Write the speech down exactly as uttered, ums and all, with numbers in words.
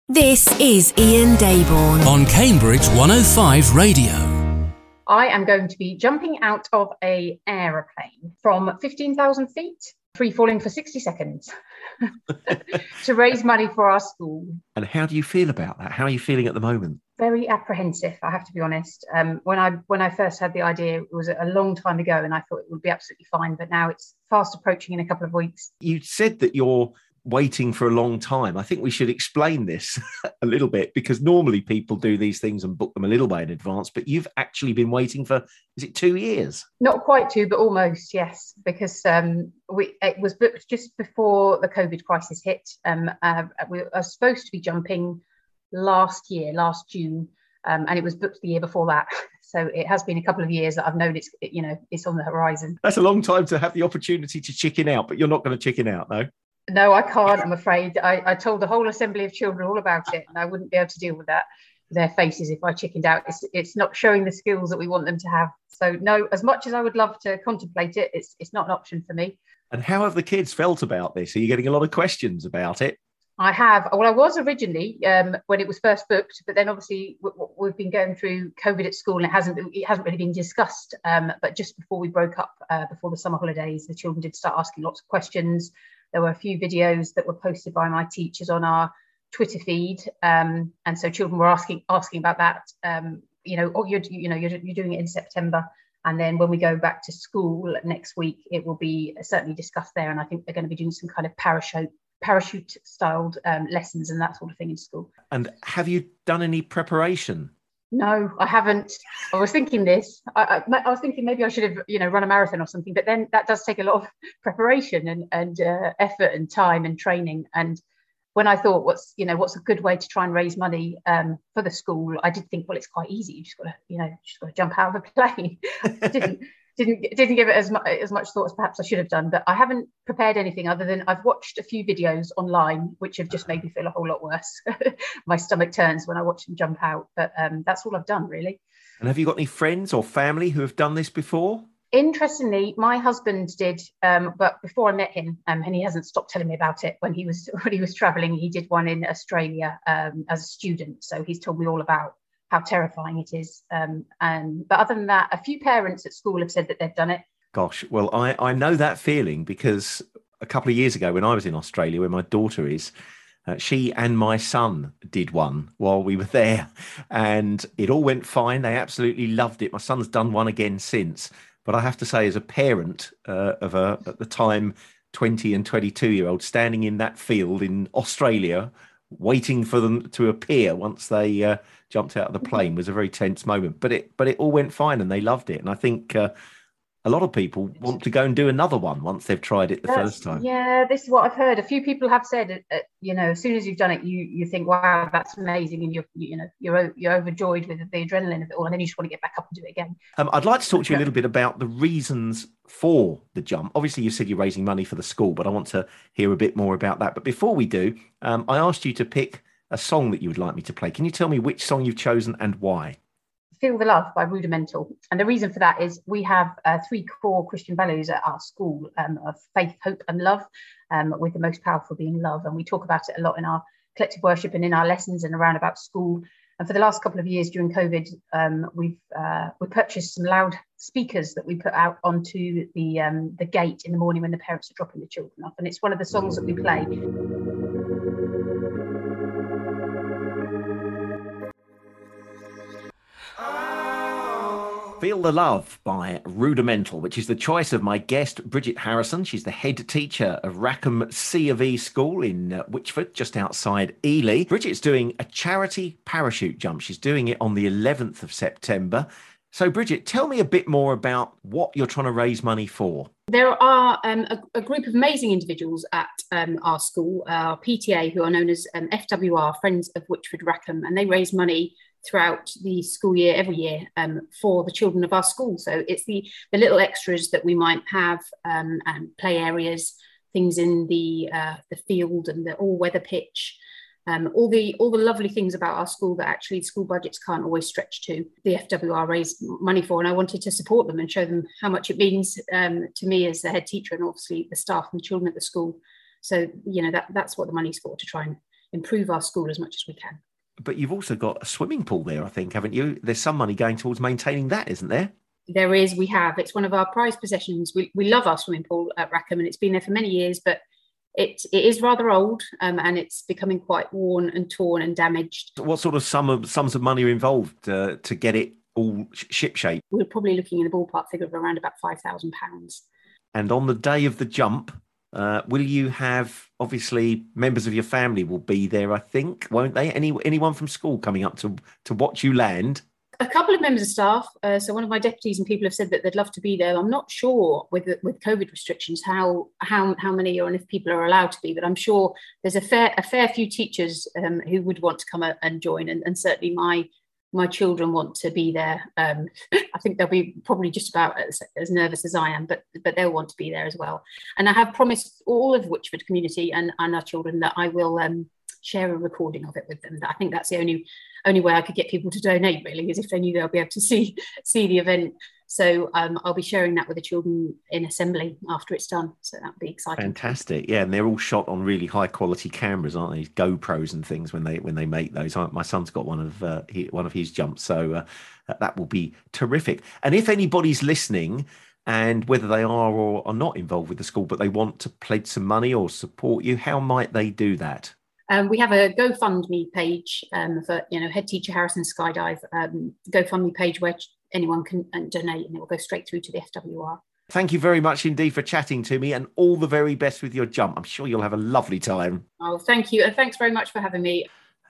This is Ian Dayborn on Cambridge one oh five Radio. I am going to be jumping out of a aeroplane from fifteen thousand feet, free falling for sixty seconds to raise money for our school. And how do you feel about that? How are you feeling at the moment? Very apprehensive, I have to be honest. Um, when I when I first had the idea, it was a long time ago, and I thought it would be absolutely fine. But now it's fast approaching in a couple of weeks. You said that you're waiting for a long time. I think we should explain this a little bit, because normally people do these things and book them a little way in advance, but you've actually been waiting for, is it two years? Not quite two, but almost, yes, because um, we it was booked just before the COVID crisis hit. Um, uh, we were supposed to be jumping last year, last June, um, and it was booked the year before that. So it has been a couple of years that I've known it's, you know, it's on the horizon. That's a long time to have the opportunity to chicken out, but you're not going to chicken out, no? No, I can't, I'm afraid. I, I told the whole assembly of children all about it, and I wouldn't be able to deal with that, their faces, if I chickened out. It's it's not showing the skills that we want them to have. So no, as much as I would love to contemplate it, it's it's not an option for me. And how have the kids felt about this? Are you getting a lot of questions about it? I have. Well, I was originally um, when it was first booked, but then obviously w- w- we've been going through COVID at school, and it hasn't it hasn't really been discussed. Um, but just before we broke up, uh, before the summer holidays, the children did start asking lots of questions. There were a few videos that were posted by my teachers on our Twitter feed, um, and so children were asking asking about that. Um, you know, oh, you're you know you're you're doing it in September, and then when we go back to school next week, it will be certainly discussed there. And I think they're going to be doing some kind of parachute parachute styled um, lessons and that sort of thing in school. And have you done any preparation? No, I haven't. I was thinking this. I, I, I was thinking maybe I should have, you know, run a marathon or something. But then that does take a lot of preparation and and uh, effort and time and training. And when I thought, what's you know, what's a good way to try and raise money um, for the school, I did think, well, it's quite easy. You just got to, you know, just got to jump out of a plane. I didn't didn't didn't give it as much as much thought as perhaps I should have done. But I haven't prepared anything other than I've watched a few videos online, which have just made me feel a whole lot worse. My stomach turns when I watch them jump out. But um, that's all I've done, really. And have you got any friends or family who have done this before? Interestingly, my husband did, um, but before I met him, um, and he hasn't stopped telling me about it. When he was when he was travelling, he did one in Australia um, as a student. So he's told me all about how terrifying it is. Um, and but other than that, a few parents at school have said that they've done it. Gosh, well, I, I know that feeling, because a couple of years ago when I was in Australia, where my daughter is, uh, she and my son did one while we were there, and it all went fine. They absolutely loved it. My son's done one again since. But I have to say, as a parent uh, of a, at the time, twenty and twenty-two year old standing in that field in Australia, waiting for them to appear once they uh, jumped out of the plane, was a very tense moment. But it but it all went fine and they loved it. And I think uh, a lot of people want to go and do another one once they've tried it the That's, first time. Yeah, this is what I've heard. A few people have said, uh, you know, as soon as you've done it, you you think, wow, that's amazing. And you're, you know, you're you're overjoyed with the adrenaline of it all. And then you just want to get back up and do it again. Um, I'd like to talk to you a little bit about the reasons for the jump. Obviously, you said you're raising money for the school, but I want to hear a bit more about that. But before we do, um, I asked you to pick a song that you would like me to play. Can you tell me which song you've chosen and why? Feel the Love by Rudimental. And the reason for that is we have uh, three core Christian values at our school um, of faith, hope and love, um, with the most powerful being love. And we talk about it a lot in our collective worship and in our lessons and around about school. And for the last couple of years during COVID, um, we've uh, we purchased some loud speakers that we put out onto the um, the gate in the morning when the parents are dropping the children off. And it's one of the songs that we play. Feel the Love by Rudimental, which is the choice of my guest, Bridget Harrison. She's the head teacher of Rackham C of E School in uh, Wychford, just outside Ely. Bridget's doing a charity parachute jump. She's doing it on the eleventh of September. So, Bridget, tell me a bit more about what you're trying to raise money for. There are um, a, a group of amazing individuals at um, our school, our P T A, who are known as um, F W R, Friends of Wychford Rackham, and they raise money throughout the school year, every year, um, for the children of our school. So it's the, the little extras that we might have, um, and play areas, things in the uh, the field and the all-weather pitch, um, all the all the lovely things about our school that actually school budgets can't always stretch to. The F W R raised money for, and I wanted to support them and show them how much it means um, to me as the head teacher, and obviously the staff and the children at the school. So, you know, that that's what the money's for, to try and improve our school as much as we can. But you've also got a swimming pool there, I think, haven't you? There's some money going towards maintaining that, isn't there? There is, we have. It's one of our prized possessions. We we love our swimming pool at Rackham, and it's been there for many years, but it, it is rather old um, and it's becoming quite worn and torn and damaged. What sort of sum of, sums of money are involved uh, to get it all shipshape? We're probably looking in a ballpark figure of around about five thousand pounds. And on the day of the jump, uh, will you have, obviously, members of your family will be there, I think, won't they? Any Anyone from school coming up to, to watch you land? A couple of members of staff. Uh, so one of my deputies and people have said that they'd love to be there. I'm not sure with with COVID restrictions how how how many or and if people are allowed to be, but I'm sure there's a fair a fair few teachers um, who would want to come and join, and, and certainly my my children want to be there. Um, I think they'll be probably just about as, as nervous as I am, but but they'll want to be there as well. And I have promised all of Wychford community and, and our children that I will um, share a recording of it with them. I think that's the only only way I could get people to donate, really, is if they knew they'll be able to see see the event. So um, I'll be sharing that with the children in assembly after it's done. So that'll be exciting. Fantastic. Yeah, and they're all shot on really high quality cameras, aren't they? GoPros and things when they when they make those. My son's got one of uh, he, one of his jumps, so uh, that will be terrific. And if anybody's listening, and whether they are or are not involved with the school, but they want to pledge some money or support you, how might they do that? Um, we have a GoFundMe page um, for, you know, Head Teacher Harrison Skydive, um, GoFundMe page where anyone can donate, and it will go straight through to the F W R. Thank you very much indeed for chatting to me, and all the very best with your jump. I'm sure you'll have a lovely time. Oh, thank you. And thanks very much for having me.